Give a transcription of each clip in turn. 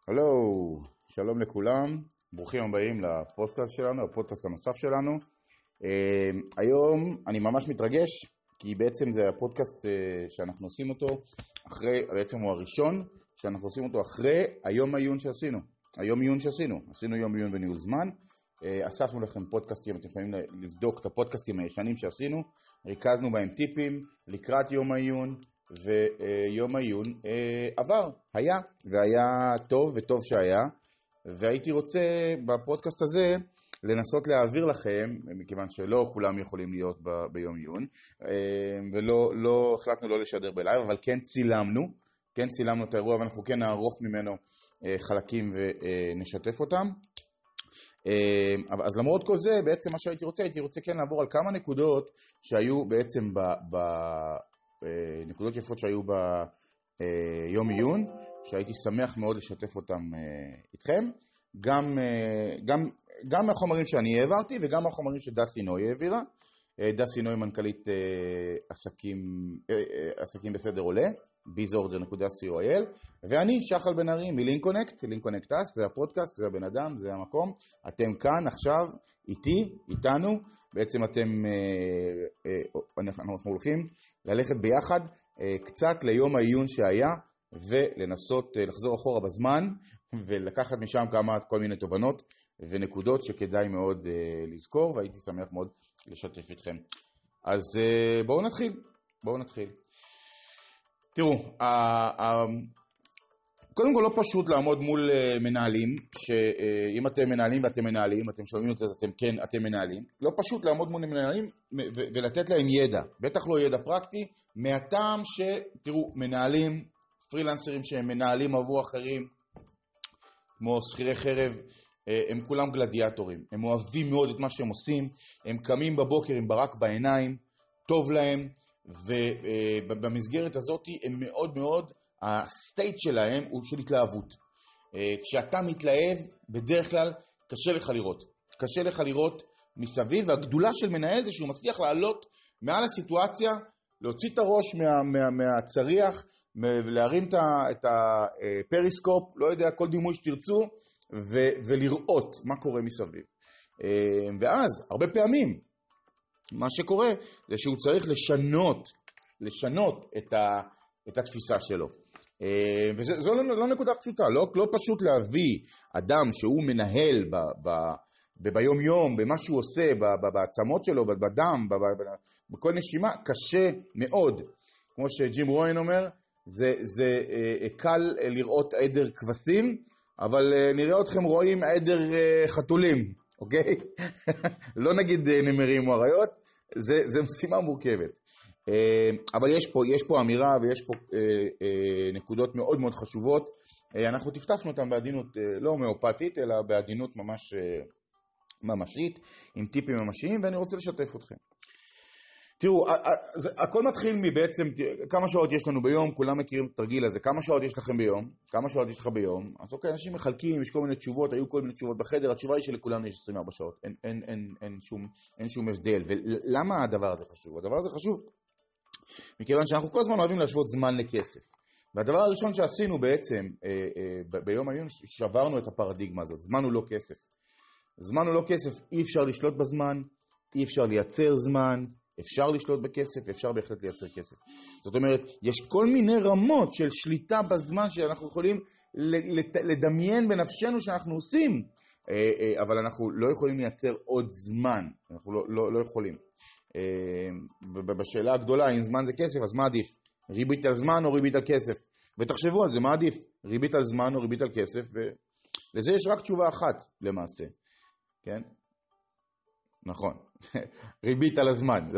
הלו, שלום לכולם, ברוכים הבאים לפודקאסט שלנו, הפודקאסט הנוסף שלנו. היום אני ממש מתרגש, כי בעצם זה הפודקאסט שאנחנו עושים אותו אחרי, בעצם הוא הראשון שאנחנו עושים אותו אחרי היום העיון שעשינו. עשינו יום עיון בניהול זמן, אספנו לכם פודקאסטים, אתם יכולים לבדוק את הפודקאסטים הישנים שעשינו, ריכזנו בהם טיפים לקראת יום העיון, ויום העיון והיה טוב וטוב שהיה, והייתי רוצה בפודקאסט הזה לנסות להעביר לכם, מכיוון שלא כולם יכולים להיות ביום עיון, ולא החלטנו לא לשדר בלייב, אבל כן צילמנו את האירוע, ואנחנו כן נערוך ממנו חלקים ונשתף אותם. אז למרות כל זה, בעצם מה הייתי רוצה כן לעבור על כמה נקודות שהיו בעצם נקודות יפות שהיו ביום עיון, שהייתי שמח מאוד לשתף אותם איתכם, גם מהחומרים שאני העברתי וגם מהחומרים שדסי נוי העבירה. דסי נוי מנכ"לית עסקים בסדר עולה, bizorder.co.il, ואני שחל בן ארי מלינקונקט, לינקונקטס, זה הפודקאסט, זה הבן אדם, זה המקום. אתם כאן עכשיו איתנו, בעצם אנחנו הולכים ללכת ביחד קצת ליום העיון שהיה, ולנסות לחזור אחורה בזמן, ולקחת משם כל מיני תובנות ונקודות שכדאי מאוד לזכור, והייתי שמח מאוד לשתף איתכם. אז בואו נתחיל. תראו, קודם כל לא פשוט לעמוד מול מנהלים, שאם אתם מנהלים ואתם מנהלים, אתם שומעים את זה, אז אתם מנהלים. לא פשוט לעמוד מול מנהלים ולתת להם ידע, בטח לא ידע פרקטי, מהטעם שתראו, מנהלים, פרילנסרים שהם מנהלים עבור אחרים, כמו שכירי חרב, הם כולם גלדיאטורים, הם אוהבים מאוד את מה שהם עושים, הם קמים בבוקר עם ברק בעיניים, טוב להם, ובמסגרת הזאת הם מאוד מאוד, הסטייט שלהם הוא של התלהבות. כשאתה מתלהב, בדרך כלל קשה לך לראות מסביב, והגדולה של מנהל זה שהוא מצליח לעלות מעל הסיטואציה, להוציא את הראש מהצריח, ולהרים את הפריסקופ, לא יודע, כל דימוי שתרצו, ולראות מה קורה מסביב. ואז, הרבה פעמים, מה שקורה זה שהוא צריך לשנות את התפיסה שלו. וזו לא נקודה פשוטה, לא פשוט להביא אדם שהוא מנהל ביום יום, במה שהוא עושה, בעצמות שלו, בדם, בכל נשימה, קשה מאוד. כמו שג'ים רוין אומר, זה קל לראות עדר כבשים, אבל נראה אתכם רואים עדר חתולים, אוקיי? לא נגיד נמרים או אריות, זה משימה מורכבת. אבל יש פה אמירה ויש פה נקודות מאוד מאוד חשובות. אנחנו תפתחנו אותם בעדינות לא הומאופתית, אלא בעדינות ממשית, עם טיפים ממשיים, ואני רוצה לשתף אתכם. תראו, הכל מתחיל מבעצם, כמה שעות יש לנו ביום, כולם מכירים את התרגיל הזה, כמה שעות יש לכם ביום, כמה שעות יש לך ביום, אז אוקיי, אנשים מחלקים, יש כל מיני תשובות, היו כל מיני תשובות בחדר, התשובה היא שלכולנו יש 24 שעות, אין שום הבדל. ולמה הדבר הזה חשוב? הדבר הזה חשוב, מכיוון שאנחנו כל הזמן אוהבים להשוות זמן לכסף. והדבר הראשון שעשינו בעצם, ביום העיון, שברנו את הפרדיגמה הזאת, זמן הוא לא כסף. זמן הוא לא כסף, אי אפשר לשלוט בזמן, אי אפשר לייצר זמן, אפשר לשלוט בכסף, אפשר בהחלט לייצר כסף. זאת אומרת, יש כל מיני רמות של שליטה בזמן שאנחנו יכולים לדמיין בנפשנו שאנחנו עושים, אבל אנחנו לא יכולים לייצר עוד זמן, אנחנו לא יכולים. בשאלה הגדולה, אם זמן זה כסף, אז מה עדיף? ריבית על זמן או ריבית על כסף? ותחשבו על זה, מה עדיף? ריבית על זמן או ריבית על כסף? ולזה יש רק תשובה אחת למעשה, כן? נכון, ריבית על הזמן, זה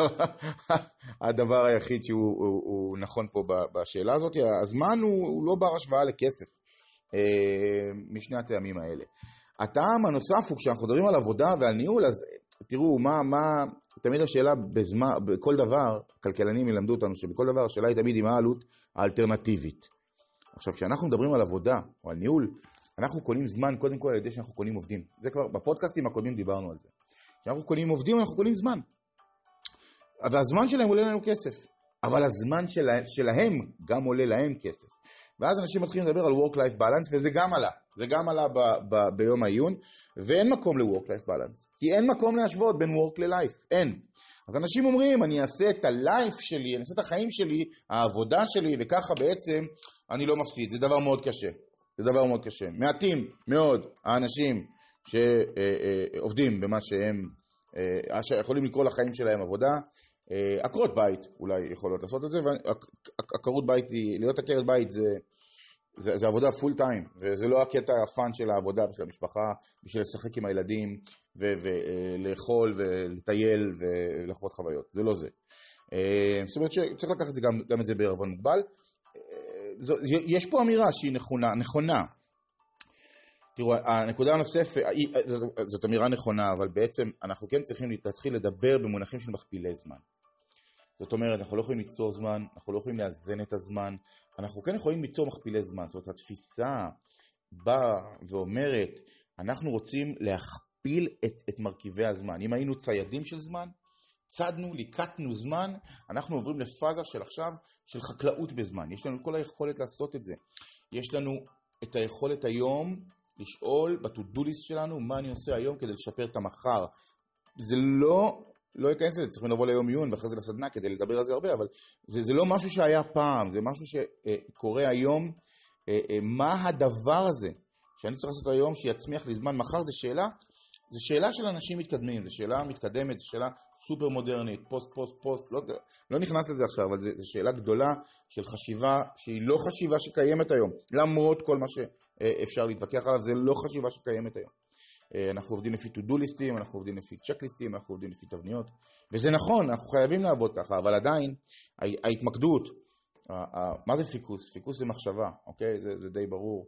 הדבר היחיד שהוא נכון פה בשאלה הזאת. הזמן הוא לא בר השוואה לכסף, משני הטעמים האלה. הטעם הנוסף הוא כשאנחנו מדברים על עבודה ועל ניהול, אז תראו, תמיד השאלה בכל דבר, כלכלנים ילמדו אותנו שבכל דבר השאלה היא תמיד מה העלות האלטרנטיבית. עכשיו, כשאנחנו מדברים על עבודה או על ניהול, אנחנו קונים זמן קודם כל על ידי שאנחנו קונים עובדים. זה כבר בפודקאסטים הקודמים דיברנו על זה. כשאנחנו קונים עובדים, אנחנו קונים זמן. והזמן שלהם עולה לנו כסף. אבל הזמן שלהם גם עולה להם כסף. ואז אנשים מתחילים לדבר על Work-Life Balance, וזה גם עלה. זה גם עלה ביום העיון, ואין מקום ל-Work-Life Balance. כי אין מקום להשוות בין Work ל-Life. אין. אז אנשים אומרים, אני אעשה את ה-Life שלי, אני אעשה את החיים שלי, העבודה שלי, וככה בעצם אני לא מפסיד. זה דבר מאוד קשה. זה דבר מאוד קשה. מעטים מאוד האנשים שעובדים במה שהם, שיכולים לקרוא לחיים שלהם עבודה, עקרות בית אולי יכולות לעשות את זה, ועקרות בית, להיות עקרת בית זה עבודה פול טיים, וזה לא הקטע הפן של העבודה ושל המשפחה, בשביל לשחק עם הילדים, ולאכול ולטייל ולחוות חוויות, זה לא זה. זאת אומרת שצריך לקחת את זה גם את זה בערבון מוגבל. יש פה אמירה שהיא נכונה. תראו, הנקודה הנוספת, זאת אמירה נכונה, אבל בעצם אנחנו כן צריכים להתחיל לדבר במונחים של מכפילי זמן. זאת אומרת, אנחנו לא יכולים ליצור זמן, אנחנו לא יכולים לאזן את הזמן, אנחנו כן יכולים ליצור מכפילי זמן. זאת אומרת, התפיסה באה ואומרת, אנחנו רוצים להכפיל את מרכיבי הזמן. אם היינו ציידים של זמן, צדנו, ליקטנו זמן, אנחנו עוברים לפאזה של עכשיו, של חקלאות בזמן. יש לנו כל היכולת לעשות את זה. יש לנו את היכולת היום לשאול בטודוליסט שלנו מה אני עושה היום כדי לשפר את המחר. זה לא ייכנס לזה, צריכים לבוא ליום עיון ואחרי זה לסדנה כדי לדבר על זה הרבה, אבל זה לא משהו שהיה פעם, זה משהו שקורה היום. מה הדבר הזה שאני צריך לעשות היום שיצמיח לי זמן מחר? זה שאלה של אנשים מתקדמים, זה שאלה מתקדמת, זה שאלה סופר מודרנית, פוסט, לא נכנס לזה עכשיו, אבל זה שאלה גדולה של חשיבה שהיא לא חשיבה שקיימת היום, למרות כל מה שאפשר להתווכח עליו, זה לא חשיבה שקיימת היום. אנחנו עובדים לפי טודוליסטים, אנחנו עובדים לפי צ'קליסטים, אנחנו עובדים לפי תבניות, וזה נכון, אנחנו חייבים לעבוד ככה, אבל עדיין ההתמקדות, מה זה פיקוס? פיקוס זה מחשבה, אוקיי? זה די ברור.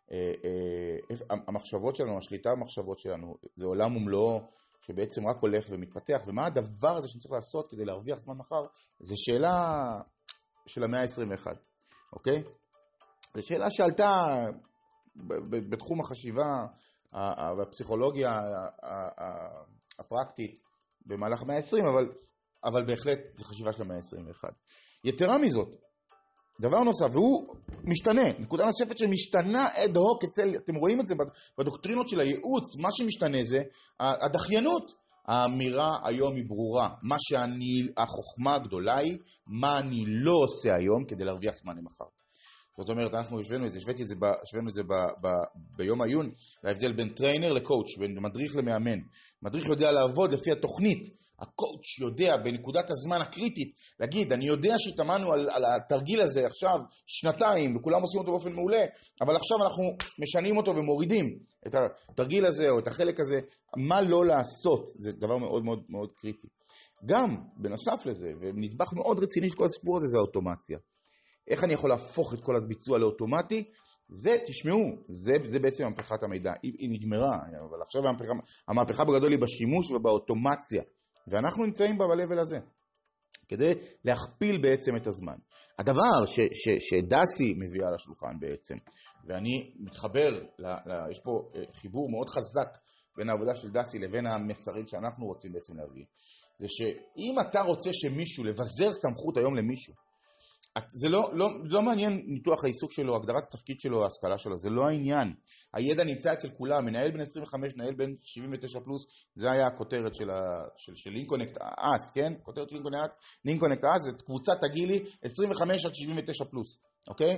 המחשבות שלנו, השליטה במחשבות שלנו, זה עולם ומלואו שבעצם רק הולך ומתפתח, ומה הדבר הזה שאני צריך לעשות כדי להרוויח זמן מחר? זה שאלה של המאה ה-21, אוקיי? זו שאלה שעלתה בתחום החשיבה והפסיכולוגיה הפרקטית במהלך המאה ה-20, אבל בהחלט זו חשיבה של המאה ה-21. יתרה מזאת, דבר נוסף, והוא משתנה, נקודה נוספת שמשתנה אד הוק אצל, אתם רואים את זה בדוקטרינות של הייעוץ, מה שמשתנה זה הדחיינות. האמירה היום היא ברורה, החוכמה הגדולה היא, מה אני לא עושה היום כדי להרוויח זמן למחר. זאת אומרת, אנחנו השווינו את זה ביום העיון, להבדל בין טריינר לקואוץ', בין מדריך למאמן. מדריך יודע לעבוד לפי התוכנית, הקואוץ' יודע בנקודת הזמן הקריטית, להגיד, אני יודע שהתאמנו על התרגיל הזה עכשיו שנתיים, וכולם עושים אותו באופן מעולה, אבל עכשיו אנחנו משנים אותו ומורידים את התרגיל הזה או את החלק הזה, מה לא לעשות, זה דבר מאוד מאוד מאוד קריטי. גם, בנוסף לזה, ונדבך מאוד רציני של כל הסיפור הזה, זה האוטומציה. איך אני יכול להפוך את כל הביצוע לאוטומטי? זה, תשמעו, זה בעצם מהפכת המידע. היא נגמרה, אבל עכשיו המהפכה בגדול היא בשימוש ובאוטומציה. ואנחנו נמצאים ב-level הזה, כדי להכפיל בעצם את הזמן. הדבר שדסי מביאה לשולחן בעצם, ואני מתחבר, יש פה חיבור מאוד חזק בין העבודה של דסי לבין המסרים שאנחנו רוצים בעצם להביא, זה שאם אתה רוצה שמישהו, לבזר סמכות היום למישהו, זה לא מעניין ניתוח העיסוק שלו, הגדרת התפקיד שלו, ההשכלה שלו, זה לא העניין. הידע נמצא אצל כולם, מנהל בין 25, מנהל בין 79 פלוס, זה היה הכותרת של לינקונקט אס, כן? כותרת של לינקונקט אס, זה קבוצת הגילי 25 עד 79 פלוס, אוקיי?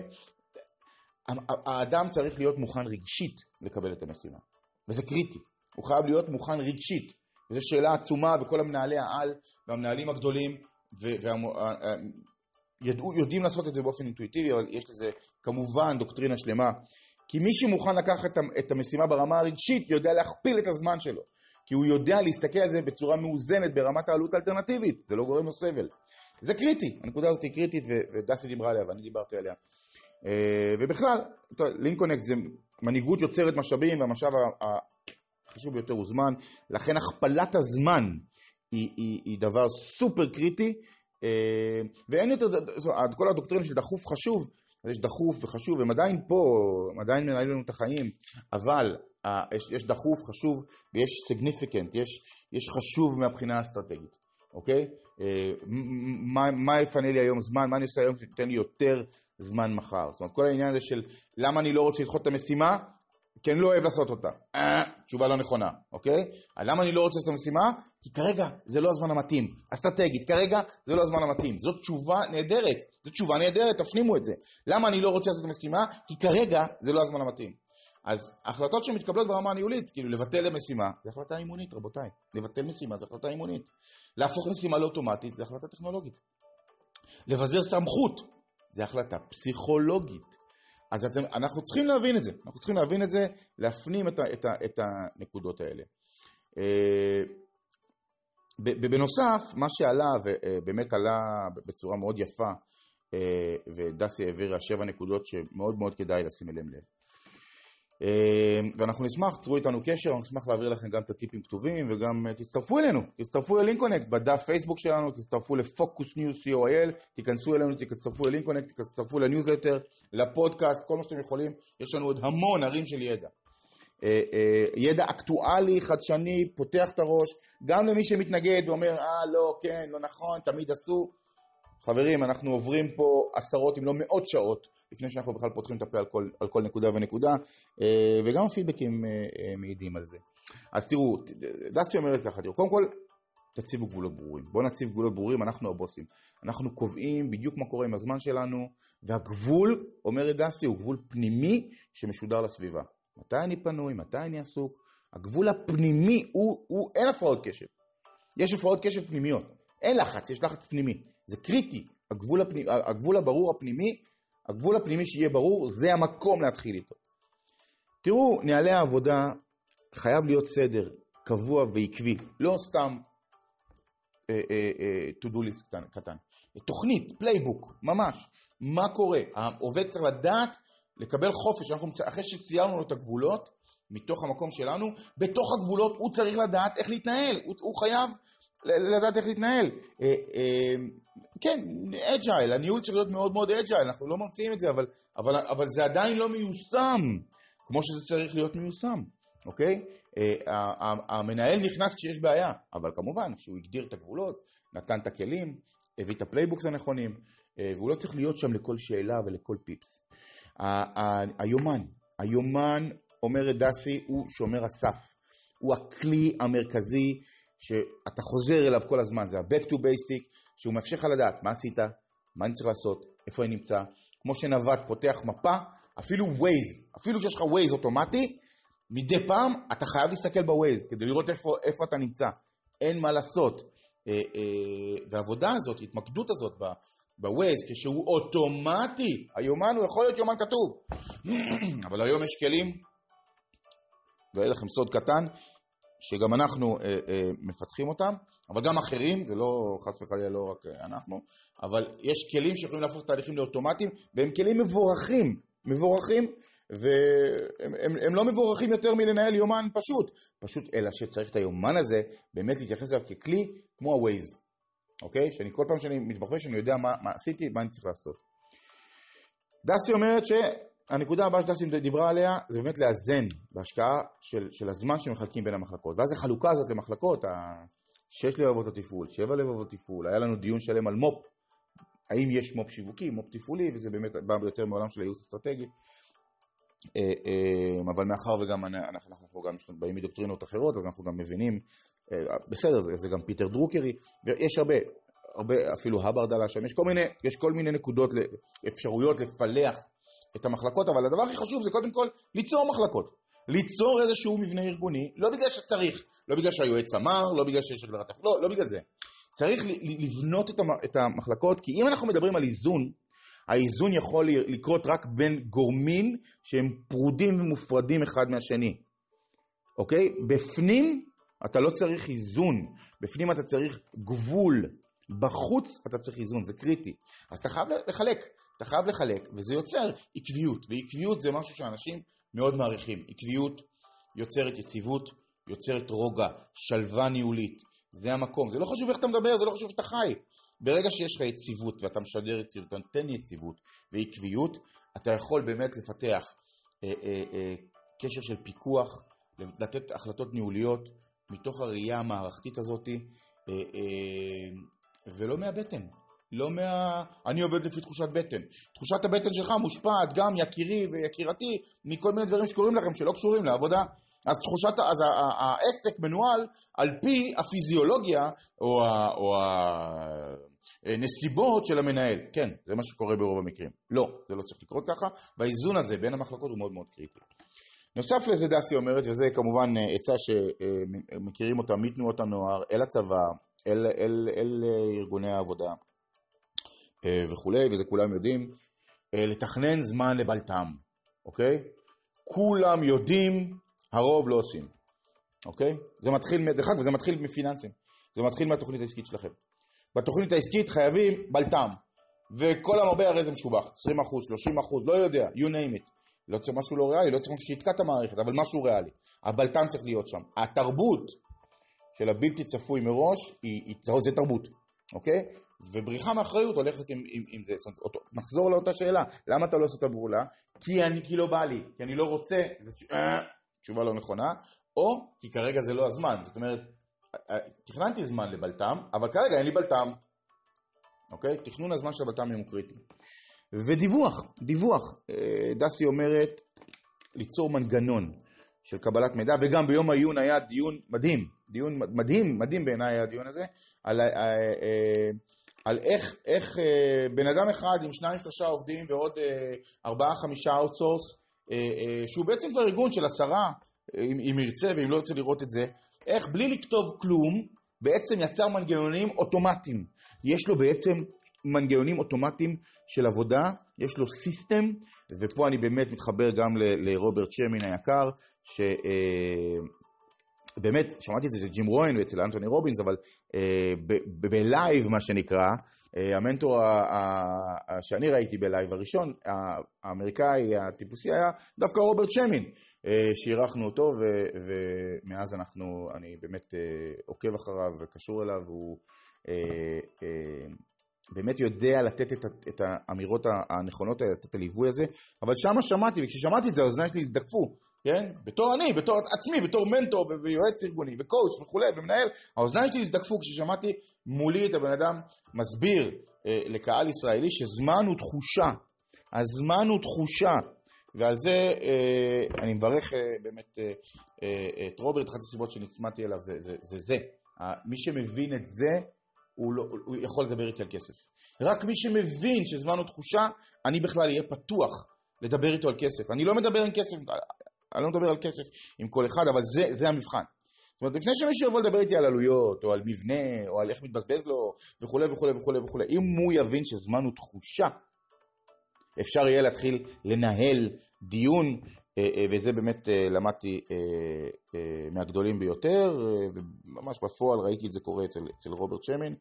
האדם צריך להיות מוכן רגשית לקבל את המשימה, וזה קריטי, הוא חייב להיות מוכן רגשית, וזו שאלה עצומה, וכל המנהלי העל והמנהלים הגדולים, יודעים לעשות את זה באופן אינטואיטיבי, אבל יש לזה כמובן דוקטרינה שלמה, כי מי שמוכן לקחת את המשימה ברמה הרגשית יודע להכפיל את הזמן שלו, כי הוא יודע להסתכל על זה בצורה מאוזנת ברמת העלות האלטרנטיבית, זה לא גורם לו סבל. זה קריטי, הנקודה הזאת היא קריטית, ודסי דיברה עליה ואני דיברתי עליה. ובכלל, לינקונקט זה מנהיגות יוצרת משאבים, והמשאב החשוב ביותר הוא זמן, לכן הכפלת הזמן היא דבר סופר קריטי, ואין יותר, כל הדוקטרינה של דחוף חשוב, יש דחוף וחשוב, הם עדיין פה, הם עדיין מנהלים לנו את החיים, אבל יש דחוף, חשוב, ויש significant, יש חשוב מהבחינה האסטרטגית, אוקיי? מה יפנה לי היום זמן, מה אני עושה היום שתיתן לי יותר זמן מחר. זאת אומרת, כל העניין הזה של למה אני לא רוצה לדחות את המשימה, כי אני לא אוהב לעשות אותה. תשובה לא נכונה, אוקיי? למה אני לא רוצה לעשות את המשימה? כי כרגע זה לא הזמן המתאים. אסטרטגית, כרגע זה לא הזמן המתאים. זאת תשובה נהדרת. זאת תשובה נהדרת, תפנימו את זה. למה אני לא רוצה לעשות את המשימה? כי כרגע זה לא הזמן המתאים. אז החלטות שמתקבלות ברמה הניהולית, כאילו לבטל למשימה, זה החלטה אימונית, רבותיי. לבטל משימה זה החלטה אימונית. להפוך משימה לאוטומטית זה החלטה טכנולוגית. לבזר סמכות זה החלטה פסיכולוגית. אז אנחנו צריכים להבין את זה. אנחנו צריכים להבין את זה, להפנים את הנקודות האלה. בנוסף, מה שעלה, ובאמת עלה בצורה מאוד יפה, ודסי העביר 7 נקודות שמאוד מאוד כדאי לשים אליהם לב. ואנחנו נשמח, צרו איתנו קשר, אנחנו נשמח להעביר לכם גם את הטיפים כתובים, וגם תצטרפו אלינו, תצטרפו ללינקונקט, בדף פייסבוק שלנו, תצטרפו לפוקוס ניוז co.il, תיכנסו אלינו, תצטרפו ללינקונקט, תצטרפו לניוזלטר, לפודקאסט, כל מה שאתם יכולים, יש לנו עוד המון ערים של ידע. ידע אקטואלי, חדשני, פותח את הראש, גם למי שמתנגד ואומר, לא, כן, לא נכון, תמיד עשו. חברים, אנחנו עוברים פה עשרות אם לא מאות שעות, לפני שאנחנו בכלל פותחים את הפה על כל נקודה ונקודה, וגם הפידבקים מעידים על זה. אז תראו, דסי אומרת ככה, תראו, קודם כל, תציבו גבולות ברורים. בואו נציב גבולות ברורים, אנחנו הבוסים. אנחנו קובעים בדיוק מה קורה עם הזמן שלנו, והגבול, אומרת דסי, הוא גבול פנימי שמשודר לסביבה. מתי אני פנוי, מתי אני עסוק? הגבול הפנימי אין הפרעות קשב. יש הפרעות קשב פנימיות. אין לחץ, יש לחץ פנימי. זה קריטי. הגבול הברור הפנימי, הגבול הפנימי שיהיה ברור, זה המקום להתחיל איתו. תראו, נהלי העבודה חייב להיות סדר קבוע ועקבי. לא סתם to-do list קטן. תוכנית, פלייבוק, ממש. מה קורה? העובד צריך לדעת לקבל חופש. אחרי שציירנו לו את הגבולות, מתוך המקום שלנו, בתוך הגבולות הוא צריך לדעת איך להתנהל. הוא חייב לדעת איך להתנהל. כן, אג'ייל, הניהול צריך להיות מאוד מאוד אג'ייל, אנחנו לא ממציאים את זה, אבל זה עדיין לא מיושם, כמו שזה צריך להיות מיושם, אוקיי? המנהל נכנס כשיש בעיה, אבל כמובן, כשהוא הגדיר את הגבולות, נתן את הכלים, הביא את הפלייבוקס הנכונים, והוא לא צריך להיות שם לכל שאלה ולכל פיפס. היומן, אומרת דסי, הוא שומר הסף, הוא הכלי המרכזי שאתה חוזר אליו כל הזמן, זה ה-back to basic, שהוא מאפשר לך לדעת מה עשית, מה אני צריך לעשות, איפה אני נמצא. כמו שנווט פותח מפה, אפילו Waze, אפילו כשיש לך Waze אוטומטי, מדי פעם אתה חייב להסתכל ב-Waze, כדי לראות איפה אתה נמצא. אין מה לעשות. והעבודה הזאת, ההתמקדות הזאת ב-Waze, כשהוא אוטומטי, היומן הוא יכול להיות יומן כתוב. אבל היום יש כלים, ואין לכם סוד קטן, שגם אנחנו מפתחים אותם, אבל גם אחרים, זה לא חס וחלילה לא רק אנחנו, אבל יש כלים שיכולים להפוך תהליכים לאוטומטיים, והם כלים מבורכים, והם לא מבורכים יותר מלנהל יומן פשוט, אלא שצריך את היומן הזה, באמת להתייחס אליו ככלי כמו ה-Waze, אוקיי? שאני כל פעם שאני מתבחבש, אני יודע מה עשיתי, מה אני צריך לעשות. דסי אומרת הנקודה הבאה שדסי דיברה עליה, זה באמת לאזן בהשקעה של הזמן שמחלקים בין המחלקות. ואז החלוקה הזאת למחלקות, 6 לבבות התפעול, 7 לבבות התפעול, היה לנו דיון שלם על מופ, האם יש מופ שיווקי, מופ תפעולי, וזה באמת בא יותר מעולם של הייעוץ אסטרטגי. אבל מאחר וגם אנחנו גם באים מדוקטרינות אחרות, אז אנחנו גם מבינים, בסדר, זה גם פיטר דרוקרי, ויש הרבה אפילו הברדלה שם, יש כל מיני נקודות, אפשרויות לפלח את המחלקות, אבל הדבר הכי חשוב זה קודם כל ליצור מחלקות, ליצור איזשהו מבנה ארגוני, לא בגלל שצריך, לא בגלל שהיועץ אמר, לא בגלל שיש הגדרת, לא בגלל זה. צריך לבנות את המחלקות, כי אם אנחנו מדברים על איזון, האיזון יכול לקרות רק בין גורמים שהם פרודים ומופרדים אחד מהשני. אוקיי? בפנים אתה לא צריך איזון, בפנים אתה צריך גבול, בחוץ אתה צריך איזון, זה קריטי. אז אתה חייב לחלק, וזה יוצר עקביות, ועקביות זה משהו שאנשים מאוד מעריכים. עקביות יוצרת יציבות, יוצרת רוגע, שלווה ניהולית. זה המקום. זה לא חשוב איך אתה מדבר, זה לא חשוב איך אתה חי. ברגע שיש לך יציבות, ואתה משדר יציבות, אתה נותן יציבות ועקביות, אתה יכול באמת לפתח קשר של פיקוח, לתת החלטות ניהוליות, מתוך הראייה המערכתית הזאת, ולא מהבטן. לא אני עובד לפי תחושת בטן. תחושת הבטן שלך מושפעת גם יקירי ויקירתי מכל מיני דברים שקורים לכם שלא קשורים לעבודה. אז העסק מנוהל על פי הפיזיולוגיה או הנסיבות של המנהל. כן, זה מה שקורה ברוב המקרים. לא, זה לא צריך לקרות ככה, והאיזון הזה בין המחלקות הוא מאוד מאוד קריטי. נוסף לזה דסי אומרת, וזה כמובן עצה שמכירים אותה מתנועות הנוער, אל הצבא, אל ארגוני העבודה וכולי, וזה כולם יודעים, לתכנן זמן לבלתם, אוקיי? כולם יודעים, הרוב לא עושים, אוקיי? זה מתחיל, דרך אגב, וזה מתחיל מפיננסים, זה מתחיל מהתוכנית העסקית שלכם. בתוכנית העסקית חייבים בלתם, וכל המרבה הרי זה משובח, 20%, 30%, לא יודע, you name it. לא צריך משהו לא ריאלי, לא צריך משהו שיתקע את המערכת, אבל משהו ריאלי. הבלטן צריך להיות שם. התרבות של הבלתי צפוי מראש, זה תרבות, אוקיי? ובריחה מאחריות הולכת עם זה. נחזור לאותה שאלה, למה אתה לא עושה את הפעולה? כי לא בא לי, כי אני לא רוצה, זו תשובה לא נכונה, או כי כרגע זה לא הזמן. זאת אומרת, תכננתי זמן לבלטם, אבל כרגע אין לי בלטם. אוקיי? תכנון הזמן של הבלטם הוא קריטי. דיווח. דסי אומרת ליצור מנגנון של קבלת מידע, וגם ביום העיון היה דיון מדהים בעיניי היה הדיון הזה, על איך בן אדם אחד עם 2-3 עובדים ועוד 4-5 אאוטסורס, שהוא בעצם כבר ארגון של 10, אם ירצה ואם לא ירצה לראות את זה, איך בלי לכתוב כלום, בעצם יצר מנגנונים אוטומטיים. יש לו בעצם מנגנונים אוטומטיים של עבודה, יש לו סיסטם, ופה אני באמת מתחבר גם לרוברט שמין היקר, שבאמת, שמעתי את זה ג'ים רוין ואצל אנטוני רובינס, אבל בלייב מה שנקרא, המנטור שאני ראיתי בלייב הראשון, האמריקאי הטיפוסי היה דווקא רוברט שמין, שהירחנו אותו, ומאז אני באמת עוקב אחריו וקשור אליו, והוא באמת יודע לתת את האמירות הנכונות, את הליווי הזה, אבל שמה שמעתי, וכששמעתי את זה, האוזניים שלי הזדקפו, כן? בתור עצמי, בתור מנטור ויועץ ארגוני, וקואוץ' וכולי, ומנהל, האוזניים שלי הזדקפו כששמעתי מולי את הבן אדם מסביר לקהל ישראלי שזמן הוא תחושה, הזמן הוא תחושה, ועל זה אני מברך באמת את רוברט, אחת הסיבות שנצמדתי אליו, זה. מי שמבין את זה, הוא יכול לדבר איתי על כסף. רק מי שמבין שזמן הוא תחושה, אני בכלל אהיה פתוח לדבר איתו על כסף. אני לא מדבר על כסף עם כל אחד, אבל זה המבחן. זאת אומרת, לפני שמישהו יבוא לדבר איתי על עלויות, או על מבנה, או על איך מתבזבז לו, וכו' וכו' וכו' וכו'. אם הוא יבין שזמן הוא תחושה, אפשר יהיה להתחיל לנהל דיון, וזה באמת למדתי מהגדולים ביותר, וממש בפועל ראיתי את זה קורה אצל רוברט שמין,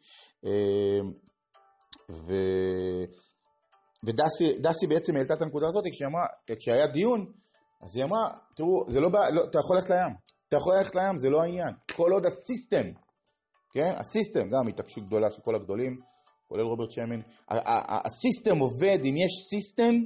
ודסי בעצם העלתה את הנקודה הזאת, כשהיה דיון, אז היא אמרה, תראו, אתה יכול ללכת לים, זה לא העניין, כל עוד הסיסטם, כן? הסיסטם, גם התעקשות גדולה של כל הגדולים, כולל רוברט שמין, הסיסטם עובד, אם יש סיסטם,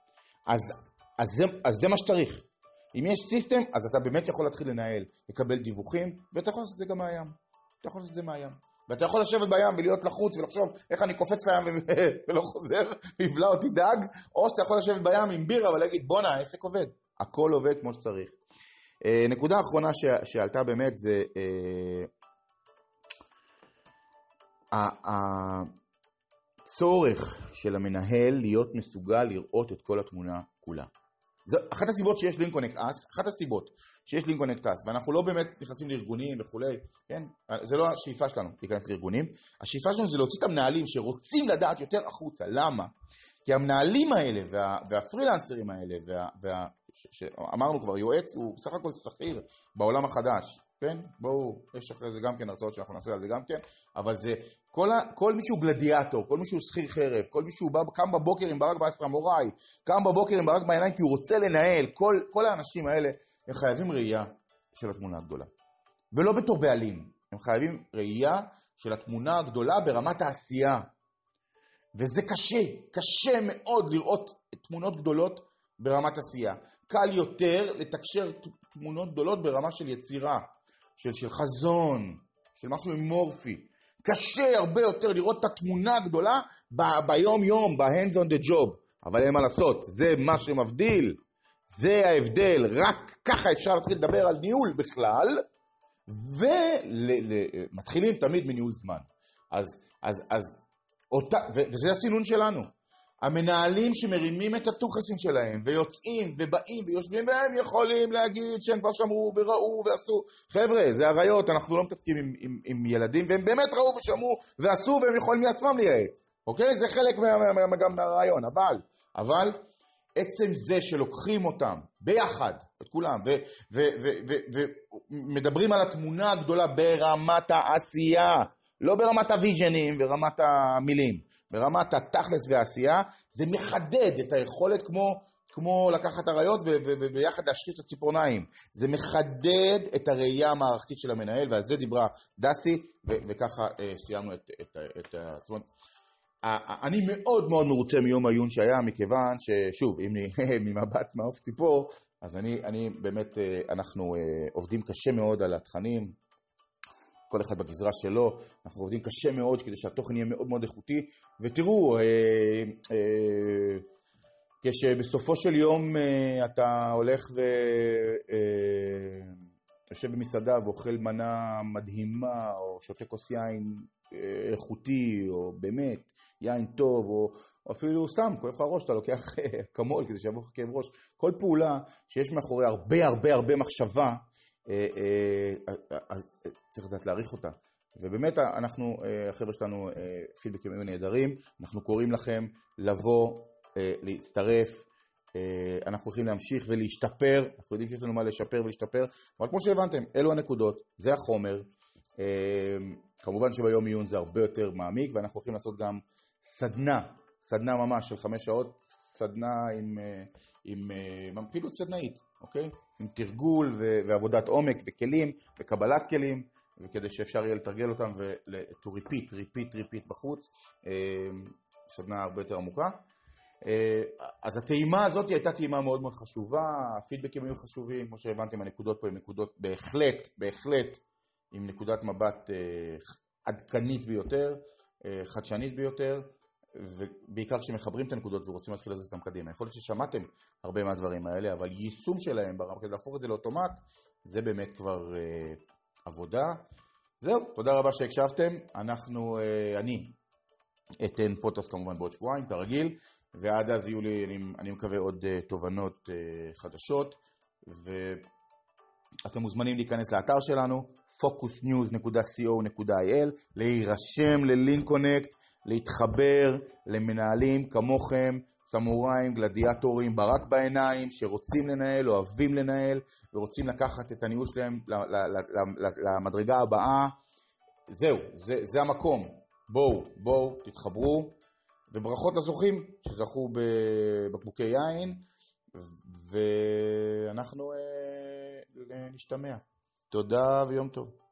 אז זה מה שצריך. אם יש סיסטם, אז אתה באמת יכול להתחיל לנהל, לקבל דיווחים, ואתה יכול לעשות את זה מהים. ואתה יכול לשבת בים ולהיות לחוץ ולחשוב איך אני קופץ לים ולא חוזר, ויבלע אותי דג, או שאתה יכול לשבת בים עם בירה ולהגיד, בונה, העסק עובד. הכל עובד כמו שצריך. נקודה האחרונה שעלתה באמת זה הצורך של המנהל להיות מסוגל לראות את כל התמונה כולה. זו אחת הסיבות שיש לינקונקט אס, ואנחנו לא באמת נכנסים לארגונים וכולי, כן? זה לא השאיפה שלנו להיכנס לארגונים, השאיפה שלנו זה להוציא את המנהלים שרוצים לדעת יותר החוצה. למה? כי המנהלים האלה והפרילנסרים האלה, אמרנו כבר, יועץ הוא בסך הכל שכיר בעולם החדש, כן? בואו, יש אחרי זה גם כן הרצאות שאנחנו נעשה על זה גם כן, אבל זה כל מישהו גלדיאטור, כל מישהו שכיר חרב, כל מישהו קם בבוקר עם ברק בסמוראי, קם בבוקר עם ברק בעיניים כי הוא רוצה לנהל, כל האנשים האלה הם חייבים ראייה של התמונה הגדולה. ולא בתור בעלים, הם חייבים ראייה של התמונה הגדולה ברמת העשייה. וזה קשה מאוד לראות תמונות גדולות ברמת עשייה. קל יותר לתקשר תמונות גדולות ברמה של יצירה, של חזון, של משהו אמורפי. קשה הרבה יותר לראות את התמונה הגדולה ביום יום, ב-hands on the job, אבל אין מה לעשות, זה מה שמבדיל, זה ההבדל, רק ככה אפשר להתחיל לדבר על ניהול בכלל, ומתחילים תמיד מניהול זמן. וזה הסינון שלנו. המנהלים שמרימים את הטוחסים שלהם, ויוצאים ובאים ויושבים, והם יכולים להגיד שהם כבר שמעו וראו ועשו. חבר'ה, זה הרעיות, אנחנו לא מתעסקים עם ילדים, והם באמת ראו ושמעו ועשו, והם יכולים מעצמם לייעץ. אוקיי? זה חלק גם מהרעיון. אבל עצם זה שלוקחים אותם ביחד, את כולם, ומדברים על התמונה הגדולה ברמת העשייה, לא ברמת הוויז'נים ורמת המילים, ברמת התכלס והעשייה, זה מחדד את היכולת כמו לקחת הרעיות וביחד להשחיש את הציפורניים. זה מחדד את הראייה המערכתית של המנהל, ועל זה דיברה דסי, וככה סיימנו את זאת אומרת, אני מאוד מאוד מרוצה מיום העיון שהיה, מכיוון ששוב, אם ממבט מעוף ציפור, אז אני באמת, אנחנו עובדים קשה מאוד על התכנים, כל אחד בגזרה שלו, אנחנו עובדים קשה מאוד כדי שהתוכן יהיה מאוד מאוד איכותי, ותראו, כשבסופו של יום אתה הולך ויושב במסעדה ואוכל מנה מדהימה, או שותה כוס יין איכותי, או באמת יין טוב, או אפילו סתם, כואב לך ראש, אתה לוקח כמול כדי שיבוא לך כאב ראש. כל פעולה שיש מאחורי הרבה מחשבה, אז צריך לדעת להעריך אותה. ובאמת אנחנו, החבר'ה שלנו, פידבקים היו נהדרים, אנחנו קוראים לכם לבוא, להצטרף, אנחנו יכולים להמשיך ולהשתפר, אנחנו יודעים שיש לנו מה לשפר ולהשתפר, אבל כמו שהבנתם, אלו הנקודות, זה החומר, כמובן שביום עיון זה הרבה יותר מעמיק, ואנחנו יכולים לעשות גם סדנה ממש של 5 שעות, סדנה עם פעילות סדנאית, אוקיי? עם תרגול ועבודת עומק וכלים וקבלת כלים, וכדי שאפשר יהיה לתרגל אותם to repeat בחוץ, סדנה הרבה יותר עמוקה. אז הטעימה הזאת הייתה טעימה מאוד מאוד חשובה, הפידבקים היו חשובים, כמו שהבנתם, הנקודות פה הן נקודות בהחלט עם נקודת מבט עדכנית ביותר, חדשנית ביותר, ובעיקר כשמחברים את הנקודות ורוצים להתחיל לזוז אותם קדימה. יכול להיות ששמעתם הרבה מהדברים האלה, אבל יישום שלהם ברמה כדי להפוך את זה לאוטומט, זה באמת כבר עבודה. זהו, תודה רבה שהקשבתם. אני אתן פודקאסט כמובן בעוד שבועיים, כרגיל, ועד אז יהיו לי, אני מקווה, עוד תובנות חדשות, ואתם מוזמנים להיכנס לאתר שלנו, focusnews.co.il, להירשם ללינקונקט, להתחבר למנהלים כמוכם, סמוראים, גלדיאטורים, ברק בעיניים, שרוצים לנהל, אוהבים לנהל, ורוצים לקחת את הניהול שלהם למדרגה הבאה. זהו, זה המקום. בואו, תתחברו, וברכות לזוכים שזכו בבקבוקי יין, ואנחנו נשתמע. תודה ויום טוב.